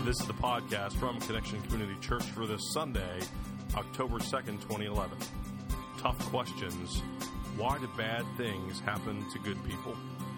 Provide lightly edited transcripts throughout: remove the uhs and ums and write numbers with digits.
This is the podcast from Connection Community Church for this Sunday, October 2nd, 2011. Tough questions. Why do bad things happen to good people?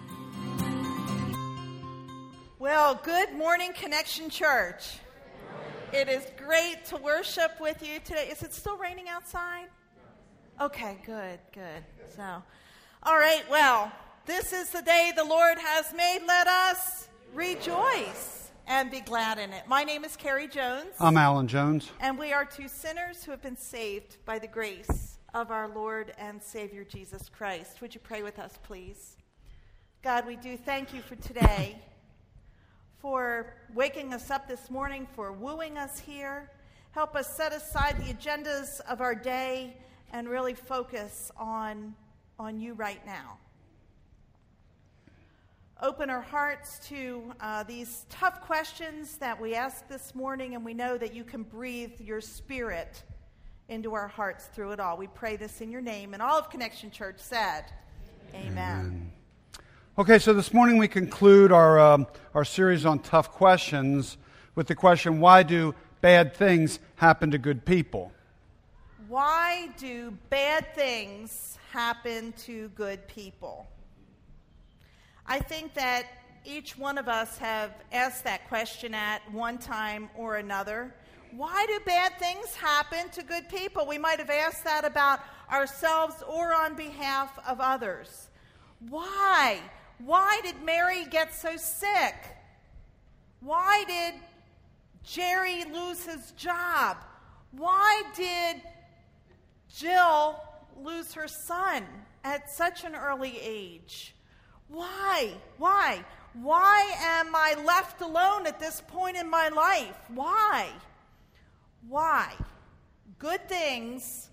Well, good morning, Connection Church. It is great to worship with you today. Is it still raining outside? Okay, good. So, all right, well, this is the day the Lord has made. Let us rejoice and be glad in it. My name is Carrie Jones. I'm Alan Jones. And we are two sinners who have been saved by the grace of our Lord and Savior Jesus Christ. Would you pray with us, please? God, we do thank you for today, for waking us up this morning, for wooing us here. Help us set aside the agendas of our day and really focus on you right now. Open our hearts to these tough questions that we ask this morning, and we know that you can breathe your Spirit into our hearts through it all. We pray this in your name, and all of Connection Church said, Amen. Okay, so this morning we conclude our series on tough questions with the question, why do bad things happen to good people? Why do bad things happen to good people? I think that each one of us have asked that question at one time or another. Why do bad things happen to good people? We might have asked that about ourselves or on behalf of others. Why? Why did Mary get so sick? Why did Jerry lose his job? Why did Jill lose her son at such an early age? Why? Why am I left alone at this point in my life? Why? Good things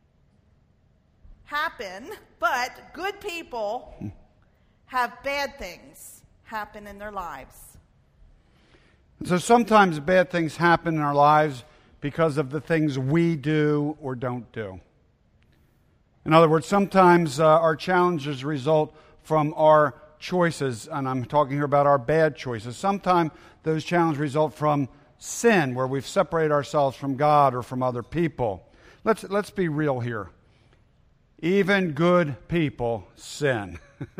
happen, but good people have bad things happen in their lives. So sometimes bad things happen in our lives because of the things we do or don't do. In other words, sometimes our challenges result from our choices, and I'm talking here about our bad choices. Sometimes those challenges result from sin, where we've separated ourselves from God or from other people. Let's be real here. Even good people sin.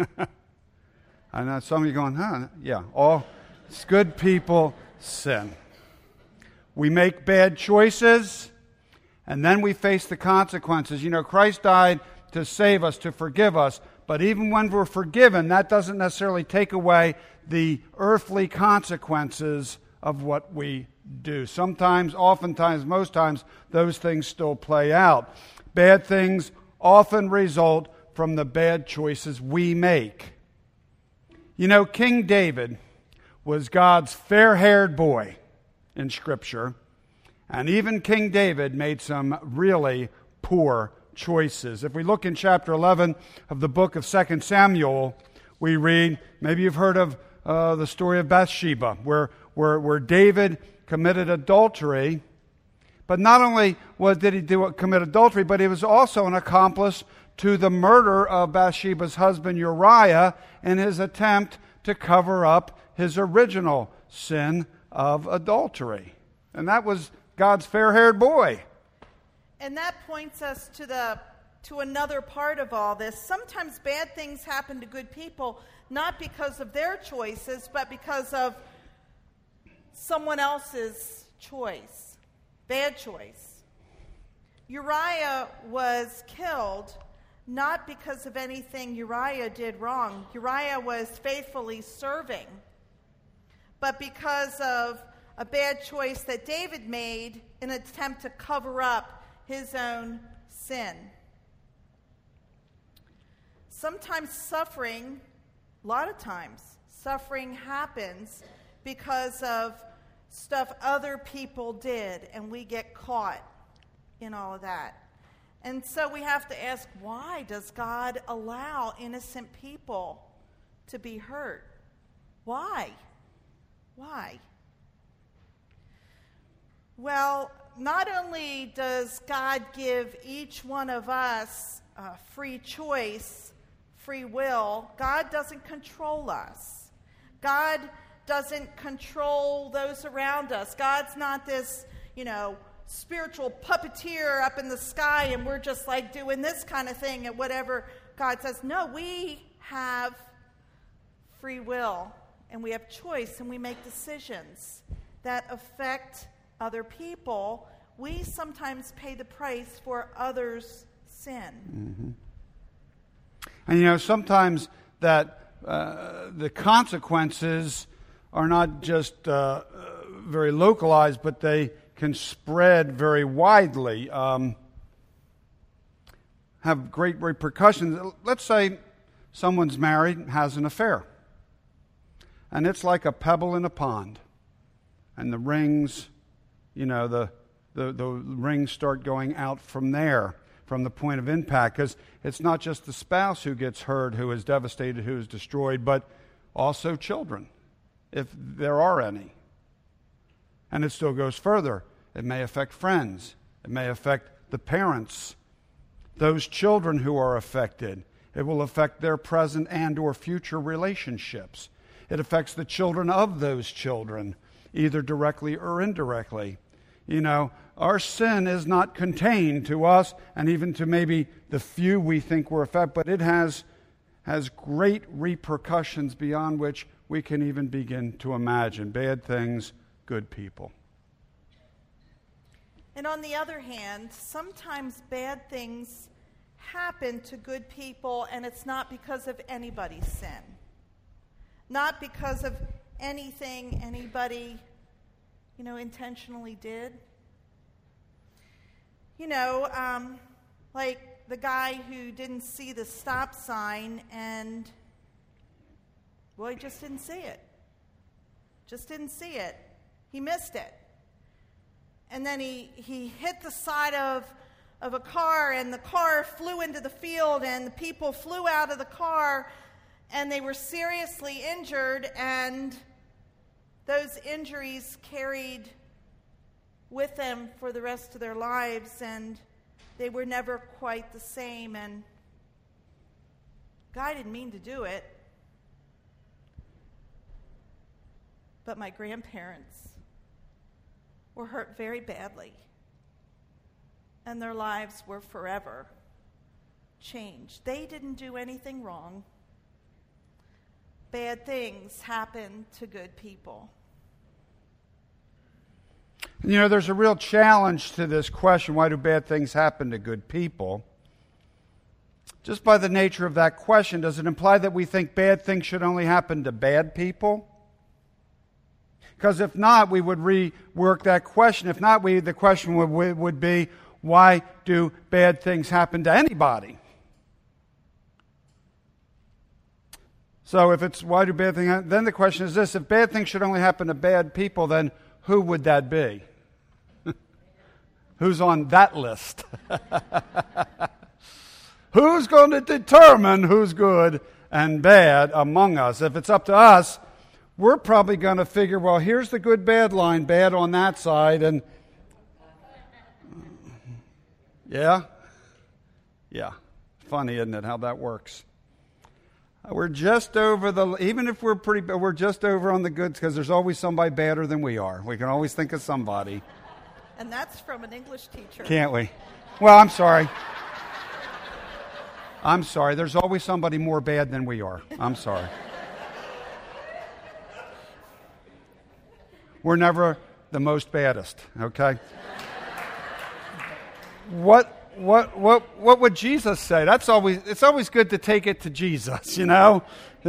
I know some of you going, yeah, all good people sin. We make bad choices, and then we face the consequences. You know, Christ died to save us, to forgive us, but even when we're forgiven, that doesn't necessarily take away the earthly consequences of what we do. Sometimes, oftentimes, most times, those things still play out. Bad things often result from the bad choices we make. You know, King David was God's fair-haired boy in Scripture, and even King David made some really poor choices. If we look in chapter 11 of the book of 2 Samuel, we read, maybe you've heard of the story of Bathsheba, where David committed adultery, but not only did he commit adultery, but he was also an accomplice to the murder of Bathsheba's husband Uriah in his attempt to cover up his original sin of adultery. And that was God's fair-haired boy. And that points us to another part of all this. Sometimes bad things happen to good people, not because of their choices, but because of someone else's choice. Bad choice. Uriah was killed not because of anything Uriah did wrong. Uriah was faithfully serving, but because of a bad choice that David made in an attempt to cover up his own sin. Sometimes suffering, a lot of times, suffering happens because of stuff other people did, and we get caught in all of that. And so we have to ask, why does God allow innocent people to be hurt? Why? Well, not only does God give each one of us free choice, free will, God doesn't control us. God doesn't control those around us. God's not this, spiritual puppeteer up in the sky and we're just like doing this kind of thing and whatever God says. No, we have free will and we have choice and we make decisions that affect other people. We sometimes pay the price for others' sin. Mm-hmm. And sometimes that the consequences are not just very localized, but they can spread very widely, have great repercussions. Let's say someone's married, has an affair, and it's like a pebble in a pond, and the rings, the rings start going out from there, from the point of impact, because it's not just the spouse who gets hurt, who is devastated, who is destroyed, but also children, if there are any. And it still goes further. It may affect friends. It may affect the parents, those children who are affected. It will affect their present and or future relationships. It affects the children of those children, either directly or indirectly. Our sin is not contained to us and even to maybe the few we think we're affected, but it has great repercussions beyond which we can even begin to imagine. Bad things, good people. And on the other hand, sometimes bad things happen to good people, and it's not because of anybody's sin. Not because of anything anybody, intentionally did. Like the guy who didn't see the stop sign and, he just didn't see it. Just didn't see it. He missed it. And then he hit the side of a car, and the car flew into the field, and the people flew out of the car, and they were seriously injured, and those injuries carried with them for the rest of their lives, and they were never quite the same. And God didn't mean to do it, but my grandparents were hurt very badly, and their lives were forever changed. They didn't do anything wrong. Bad things happen to good people. There's a real challenge to this question, why do bad things happen to good people? Just by the nature of that question, does it imply that we think bad things should only happen to bad people? Because if not, we would rework that question. If not, the question would be, why do bad things happen to anybody? So if it's why do bad things happen, then the question is this: if bad things should only happen to bad people, then who would that be? Who's on that list? Who's going to determine who's good and bad among us? If it's up to us, we're probably going to figure, well, here's the good bad line, bad on that side, and yeah. Funny, isn't it, how that works? We're just over even if we're just over on the goods, because there's always somebody badder than we are. We can always think of somebody. And that's from an English teacher. Can't we? Well, I'm sorry. There's always somebody more bad than we are. I'm sorry. We're never the most baddest, okay? What would Jesus say? It's always good to take it to Jesus, and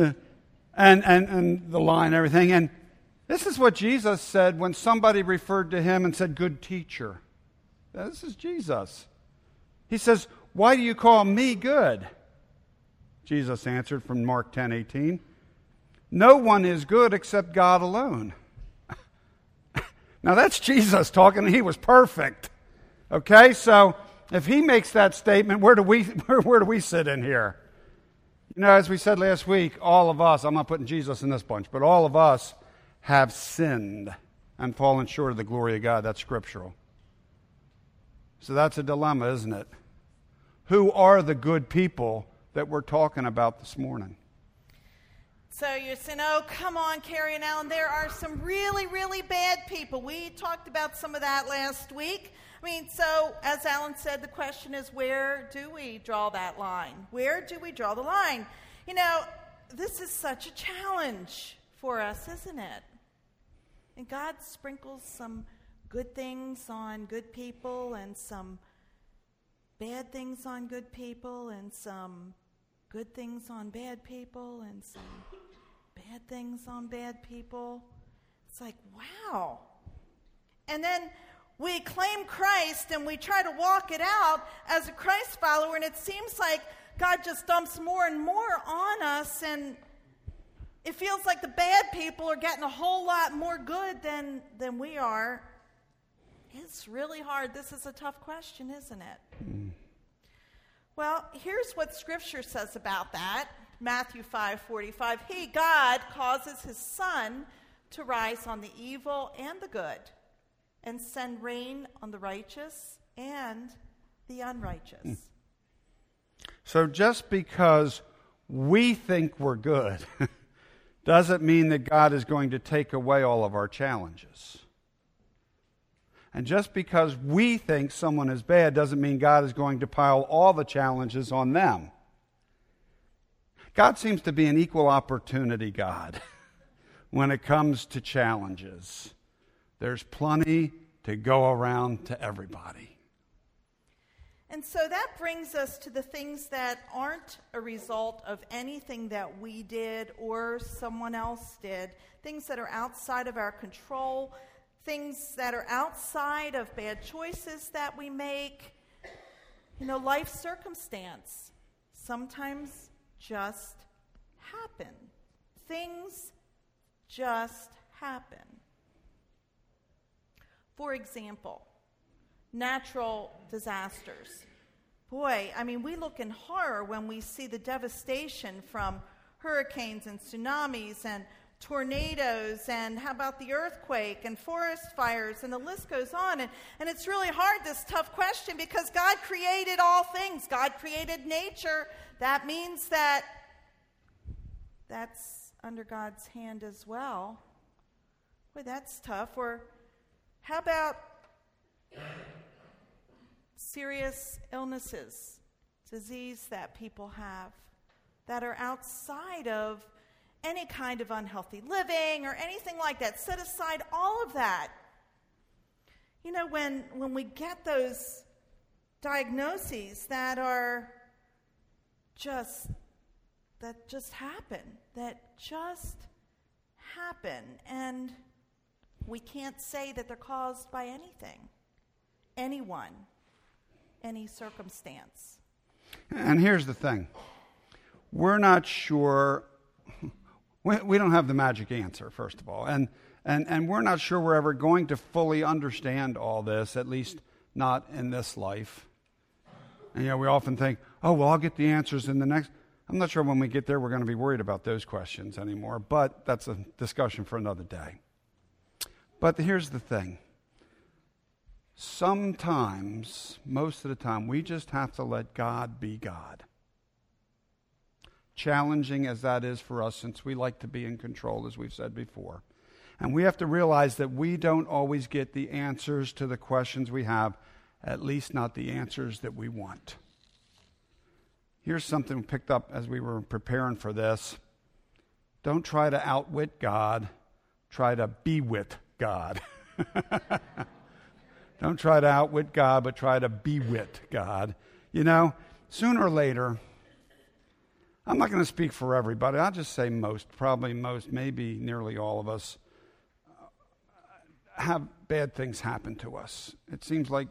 the line and everything. And this is what Jesus said when somebody referred to him and said, "Good teacher." This is Jesus. He says, "Why do you call me good?" Jesus answered from Mark 10:18, "No one is good except God alone." Now that's Jesus talking, and he was perfect. Okay, so if he makes that statement, where do we sit in here? As we said last week, all of us, I'm not putting Jesus in this bunch, but all of us have sinned and fallen short of the glory of God. That's scriptural. So that's a dilemma, isn't it? Who are the good people that we're talking about this morning? So you're saying, oh, come on, Carrie and Alan, there are some really, really bad people. We talked about some of that last week. I mean, so as Alan said, the question is, where do we draw that line? Where do we draw the line? You know, this is such a challenge for us, isn't it? And God sprinkles some good things on good people and some bad things on good people and some good things on bad people and some bad things on bad people. It's like, wow. And then we claim Christ and we try to walk it out as a Christ follower, and it seems like God just dumps more and more on us, and it feels like the bad people are getting a whole lot more good than we are. It's really hard. This is a tough question, isn't it? Well, here's what Scripture says about that. Matthew 5:45. He, God, causes his sun to rise on the evil and the good, and send rain on the righteous and the unrighteous. So just because we think we're good doesn't mean that God is going to take away all of our challenges. And just because we think someone is bad doesn't mean God is going to pile all the challenges on them. God seems to be an equal opportunity God when it comes to challenges. There's plenty to go around to everybody. And so that brings us to the things that aren't a result of anything that we did or someone else did, things that are outside of our control, things that are outside of bad choices that we make. You know, life circumstance sometimes just happen. Things just happen. For example, natural disasters. Boy, I mean, we look in horror when we see the devastation from hurricanes and tsunamis and tornadoes, and how about the earthquake and forest fires, and the list goes on. And it's really hard, this tough question, because God created all things. God created nature. That means that that's under God's hand as well. Boy, that's tough. Or how about serious illnesses, disease that people have that are outside of any kind of unhealthy living or anything like that? Set aside all of that. You know, when we get those diagnoses that are just happen, and we can't say that they're caused by anything, anyone, any circumstance. And here's the thing. We're not sure. We don't have the magic answer, first of all. And we're not sure we're ever going to fully understand all this, at least not in this life. And, you know, we often think, oh, well, I'll get the answers in the next. I'm not sure when we get there we're going to be worried about those questions anymore, but that's a discussion for another day. But here's the thing. Sometimes, most of the time, we just have to let God be God. Challenging as that is for us, since we like to be in control, as we've said before. And we have to realize that we don't always get the answers to the questions we have, at least not the answers that we want. Here's something we picked up as we were preparing for this. Don't try to outwit God. Try to be-wit God. Don't try to outwit God, but try to be-wit God. You know, sooner or later, I'm not going to speak for everybody. I'll just say most, probably most, maybe nearly all of us have bad things happen to us. It seems like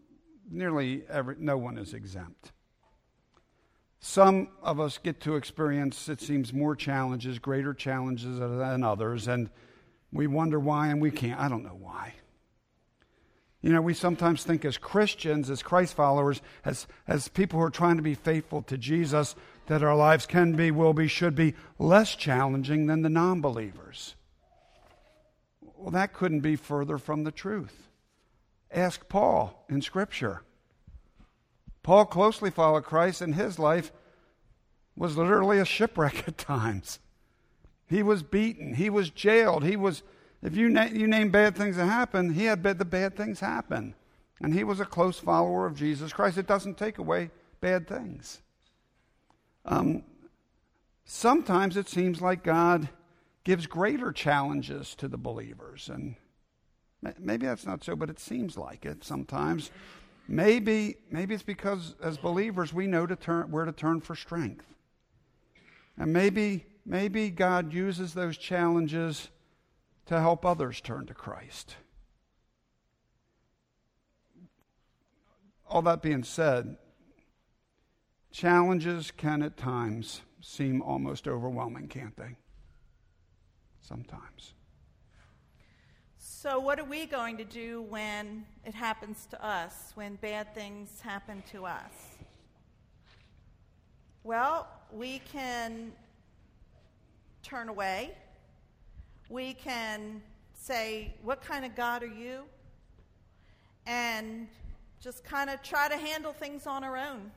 no one is exempt. Some of us get to experience, it seems, more challenges, greater challenges than others, and we wonder why, and we can't. I don't know why. You know, we sometimes think as Christians, as Christ followers, as people who are trying to be faithful to Jesus, that our lives can be, will be, should be less challenging than the non-believers. Well, that couldn't be further from the truth. Ask Paul in Scripture. Paul closely followed Christ, and his life was literally a shipwreck at times. He was beaten. He was jailed. If you name bad things that happen, he had the bad things happen. And he was a close follower of Jesus Christ. It doesn't take away bad things. Sometimes it seems like God gives greater challenges to the believers. And maybe that's not so, but it seems like it sometimes. Maybe it's because as believers we know where to turn for strength. And maybe God uses those challenges to help others turn to Christ. All that being said, challenges can at times seem almost overwhelming, can't they? Sometimes. So what are we going to do when it happens to us, when bad things happen to us? Well, we can turn away. We can say, what kind of God are you? And just kind of try to handle things on our own.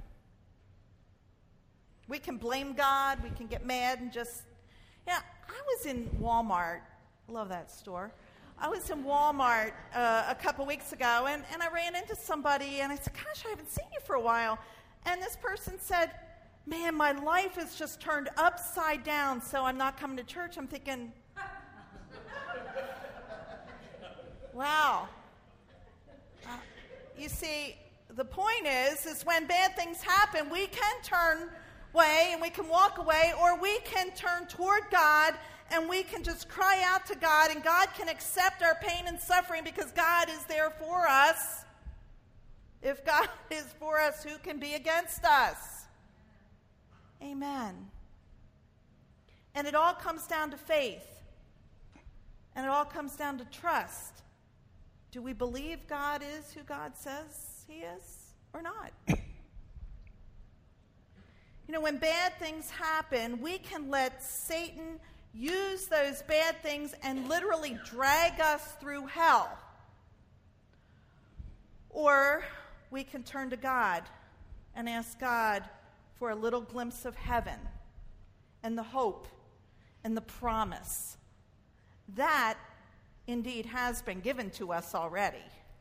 We can blame God. We can get mad and just... I was in Walmart. I love that store. I was in Walmart a couple weeks ago, and I ran into somebody, and I said, gosh, I haven't seen you for a while. And this person said, man, my life has just turned upside down, so I'm not coming to church. I'm thinking, wow. You see, the point is when bad things happen, we can turn away and we can walk away, or we can turn toward God and we can just cry out to God, and God can accept our pain and suffering because God is there for us. If God is for us, who can be against us? Amen. And it all comes down to faith. And it all comes down to trust. Do we believe God is who God says he is or not? When bad things happen, we can let Satan use those bad things and literally drag us through hell. Or we can turn to God and ask God for a little glimpse of heaven and the hope and the promise. That indeed has been given to us already.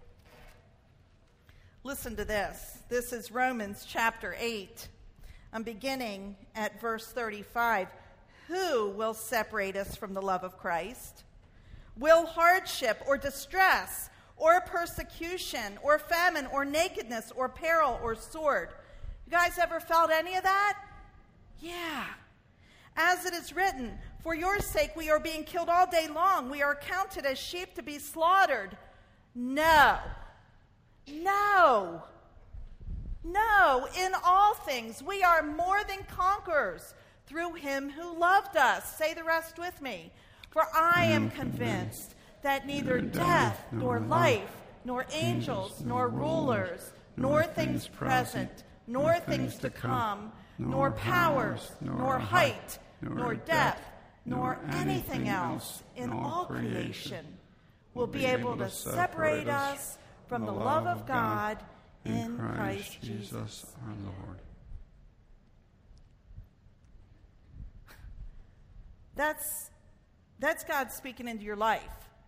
Listen to this. This is Romans chapter 8. I'm beginning at verse 35. Who will separate us from the love of Christ? Will hardship or distress or persecution or famine or nakedness or peril or sword? You guys ever felt any of that? Yeah. As it is written, for your sake we are being killed all day long. We are counted as sheep to be slaughtered. No. No. No. In all things we are more than conquerors through him who loved us. Say the rest with me. For I am convinced that neither death, nor life, nor angels, nor rulers, nor things present, nor things to come, nor powers, nor height, nor depth, nor anything else in all creation will be able to separate us from the love of God in Christ Jesus our Lord. That's God speaking into your life.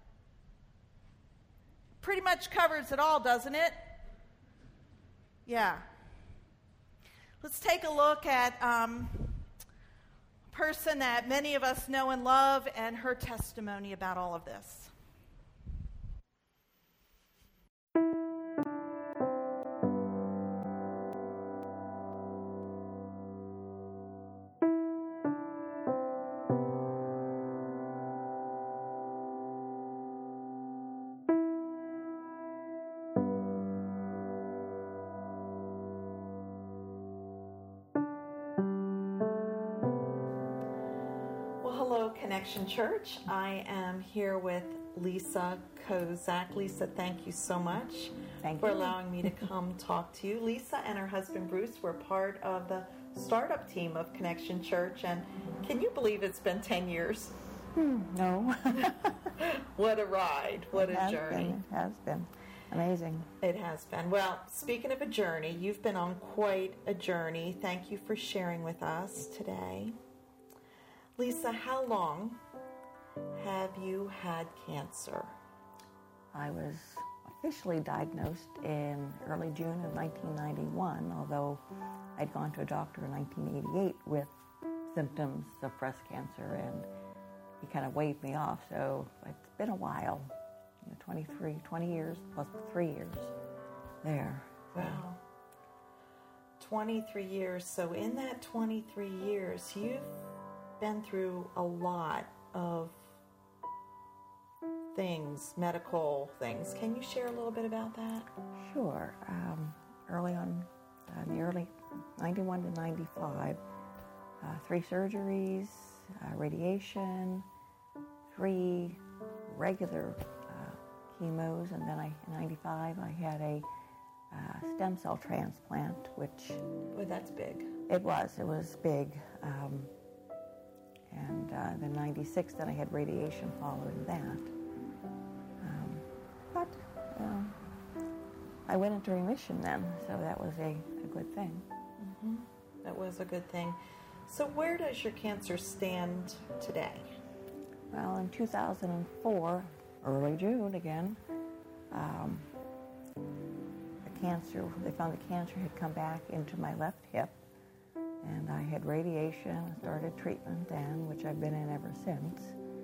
Pretty much covers it all, doesn't it? Yeah. Let's take a look at a person that many of us know and love and her testimony about all of this. Connection Church. I am here with Lisa Kozak. Lisa, thank you so much for allowing me to come talk to you. Lisa and her husband Bruce were part of the startup team of Connection Church, and can you believe it's been 10 years? No. What a ride. What a journey. It has been amazing. It has been. Well, speaking of a journey, you've been on quite a journey. Thank you for sharing with us today. Lisa, how long have you had cancer? I was officially diagnosed in early June of 1991, although I'd gone to a doctor in 1988 with symptoms of breast cancer, and he kind of waved me off. So it's been a while, 20 years plus 3 years there. Wow. 23 years. So in that 23 years, you've been through a lot of things, medical things. Can you share a little bit about that? Sure. Early on, in the early 91 to 95, 3 surgeries, radiation, 3 regular chemos, and then in 95 I had a stem cell transplant, which... Well, that's big. It was big. And then 96, then I had radiation following that. But I went into remission then, so that was a good thing. Mm-hmm. That was a good thing. So where does your cancer stand today? Well, in 2004, early June again, they found the cancer had come back into my left hip, and I had radiation, started treatment then, which I've been in ever since.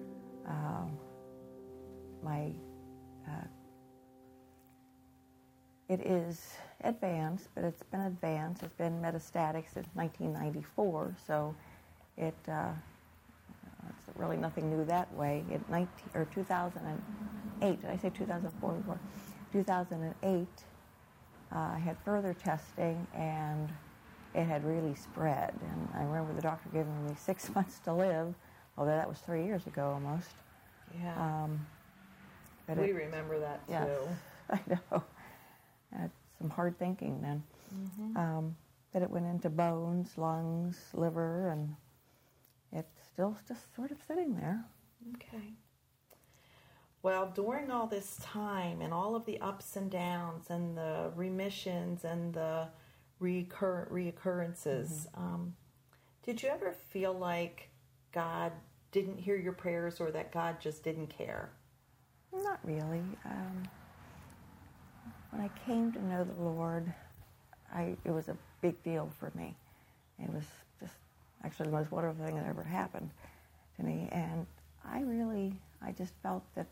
It is advanced, but it's been advanced. It's been metastatic since 1994, so it's really nothing new that way. In 2008, did I say 2004 before? 2008, I had further testing, and it had really spread. And I remember the doctor giving me 6 months to live, although that was 3 years ago almost. Yeah. But we remember that too. Yes, I know. Had some hard thinking then. Mm-hmm. But it went into bones, lungs, liver, and it's still just sort of sitting there. Okay. Well, during all this time and all of the ups and downs and the remissions and the reoccurrences, did you ever feel like God didn't hear your prayers or that God just didn't care? Not really. When I came to know the Lord, it was a big deal for me. It was just actually the most wonderful thing that ever happened to me. And I just felt that,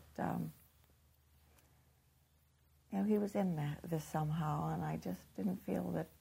he was in this somehow, and I just didn't feel that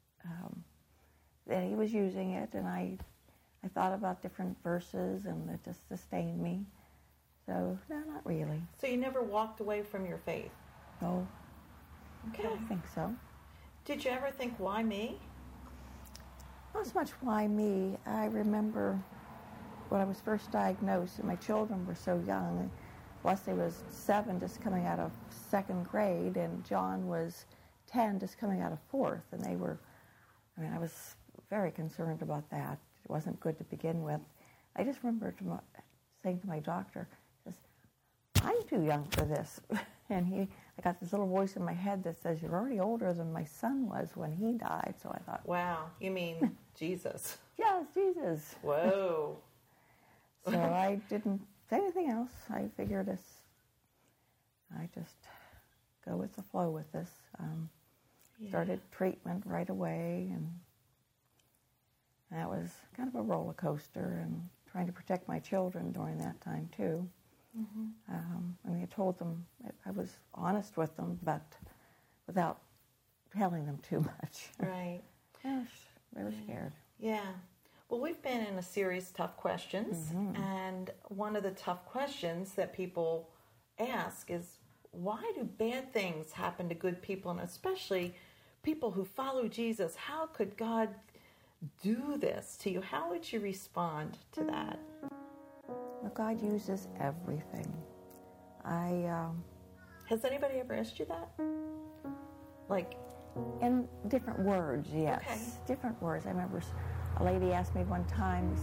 he was using it. And I thought about different verses, and it just sustained me. So, no, not really. So you never walked away from your faith? No. Okay. I don't think so. Did you ever think, why me? Not so much why me. I remember when I was first diagnosed, and my children were so young. Wesley was 7, just coming out of 2nd grade, and John was 10, just coming out of 4th. And I was very concerned about that. It wasn't good to begin with. I just remember saying to my doctor, I'm too young for this. And I got this little voice in my head that says, you're already older than my son was when he died. So I thought, wow, you mean Jesus? Yes, Jesus. Whoa. So I didn't say anything else. I figured I just go with the flow with this. Started treatment right away, and that was kind of a roller coaster, and trying to protect my children during that time too. Mm-hmm. I told them, I was honest with them, but without telling them too much. Right. They were scared. Yeah. Well, we've been in a series, Tough Questions, and one of the tough questions that people ask is, why do bad things happen to good people, and especially people who follow Jesus? How could God do this to you? How would you respond to that? Well, God uses everything. Has anybody ever asked you that? Like, in different words, yes. Okay. Different words. I remember a lady asked me one time,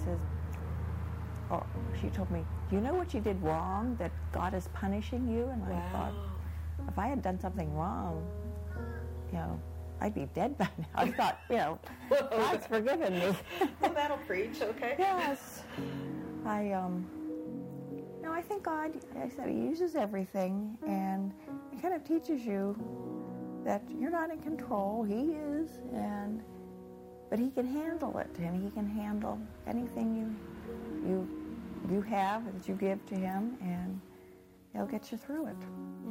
she told me, do you know what you did wrong, that God is punishing you? And wow. I thought, if I had done something wrong, I'd be dead by now. I thought, God's forgiven me. Well, that'll preach, okay? Yes. I think God, like I said, He uses everything, and it kind of teaches you that you're not in control. He is, but He can handle it, and He can handle anything you have that you give to Him, and He'll get you through it.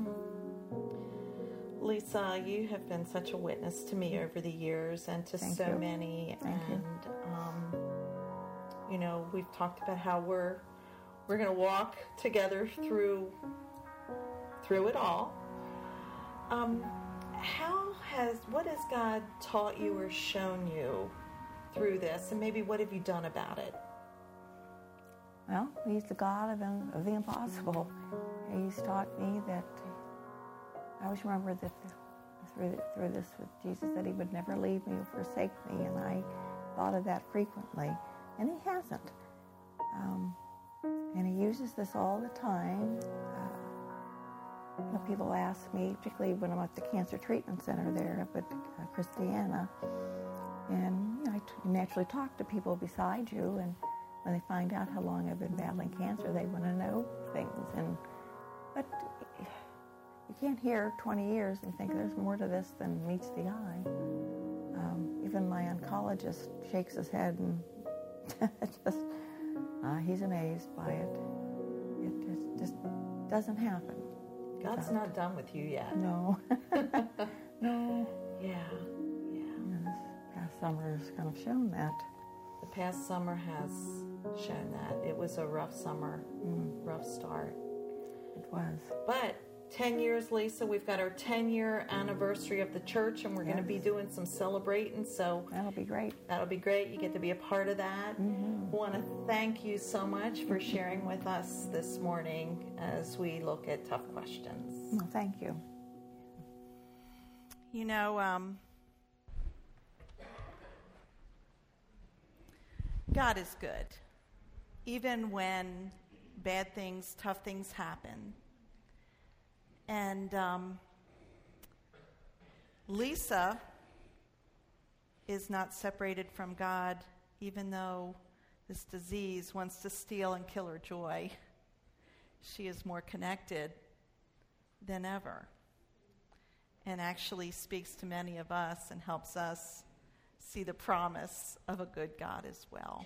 Lisa, you have been such a witness to me over the years and to Thank so you. many. Thank you. We've talked about how we're going to walk together through it all. What has God taught you or shown you through this, and maybe what have you done about it? Well, He's the God of the impossible. He's taught me that I always remember that through this with Jesus that He would never leave me or forsake me, and I thought of that frequently, and He hasn't. And He uses this all the time. People ask me, particularly when I'm at the Cancer Treatment Center there up at Christiana, and I naturally talk to people beside you, and when they find out how long I've been battling cancer, they want to know things. But you can't hear 20 years and think there's more to this than meets the eye. Even my oncologist shakes his head and he's amazed by it. It just doesn't happen. God's not done with you yet. No. No. Yeah. This past summer has kind of shown that. The past summer has shown that. It was a rough summer, rough start. It was. But 10 years, Lisa, we've got our 10-year anniversary of the church, and we're going to be doing some celebrating, so That'll be great. that'll be great. You get to be a part of that. I want to thank you so much for sharing with us this morning as we look at tough questions. Well, thank you. God is good. Even when bad things, tough things happen. And Lisa is not separated from God, even though this disease wants to steal and kill her joy. She is more connected than ever, and actually speaks to many of us and helps us see the promise of a good God as well.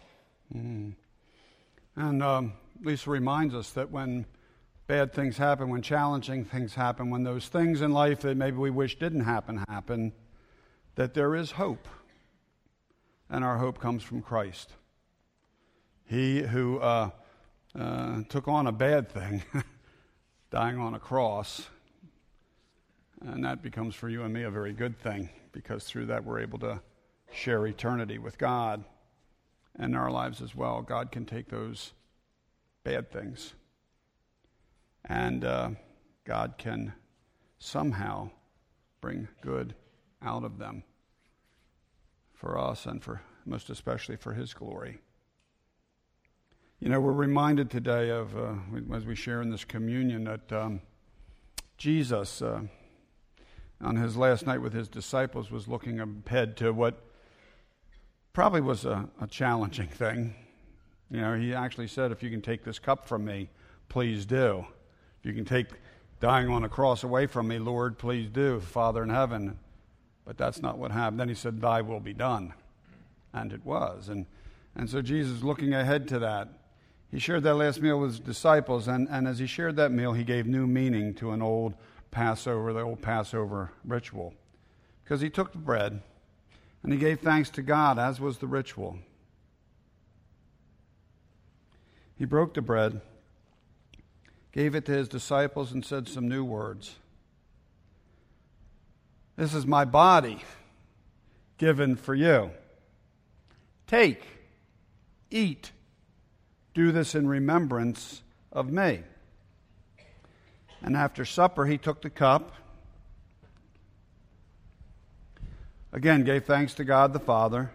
And Lisa reminds us that when bad things happen, when challenging things happen, when those things in life that maybe we wish didn't happen, that there is hope. And our hope comes from Christ. He who took on a bad thing, dying on a cross, and that becomes for you and me a very good thing, because through that we're able to share eternity with God and in our lives as well. God can take those bad things, and God can somehow bring good out of them for us and for most especially for His glory. We're reminded today of, as we share in this communion, that Jesus, on His last night with His disciples, was looking ahead to what probably was a challenging thing. He actually said, if you can take this cup from me, please do. If you can take dying on a cross away from me, Lord, please do, Father in heaven. But that's not what happened. Then He said, thy will be done. And it was. And so Jesus, looking ahead to that, He shared that last meal with His disciples, and as He shared that meal, He gave new meaning to the old Passover ritual. Because He took the bread, and He gave thanks to God, as was the ritual. He broke the bread, gave it to His disciples, and said some new words. This is my body given for you. Take, eat, do this in remembrance of me. And after supper, He took the cup, again gave thanks to God the Father,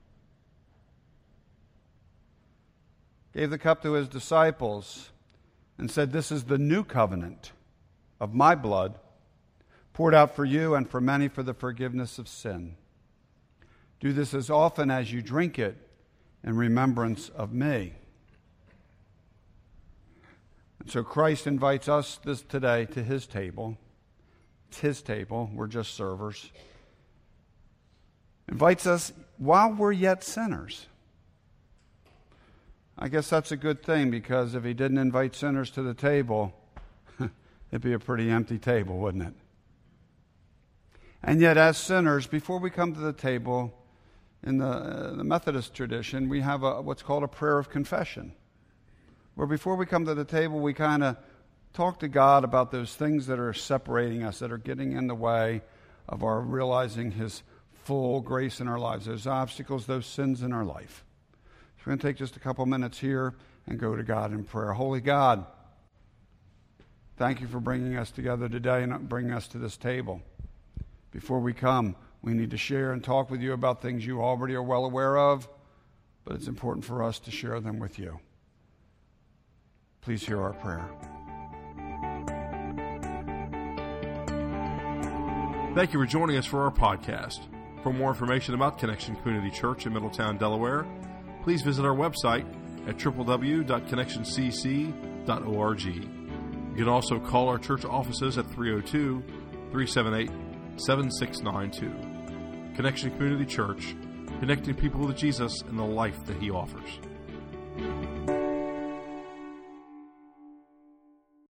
gave the cup to His disciples, and said, this is the new covenant of my blood, poured out for you and for many for the forgiveness of sin. Do this as often as you drink it in remembrance of me. And so Christ invites us today to his table. It's his table. We're just servers. Invites us while we're yet sinners. I guess that's a good thing, because if he didn't invite sinners to the table, it'd be a pretty empty table, wouldn't it? And yet, as sinners, before we come to the table, in the Methodist tradition, we have what's called a prayer of confession, where before we come to the table, we kind of talk to God about those things that are separating us, that are getting in the way of our realizing his full grace in our lives, those obstacles, those sins in our life. So we're going to take just a couple minutes here and go to God in prayer. Holy God, thank you for bringing us together today and bringing us to this table. Before we come, we need to share and talk with you about things you already are well aware of, but it's important for us to share them with you. Please hear our prayer. Thank you for joining us for our podcast. For more information about Connection Community Church in Middletown, Delaware, please visit our website at www.connectioncc.org. You can also call our church offices at 302-378-7692. Connection Community Church, connecting people with Jesus and the life that he offers.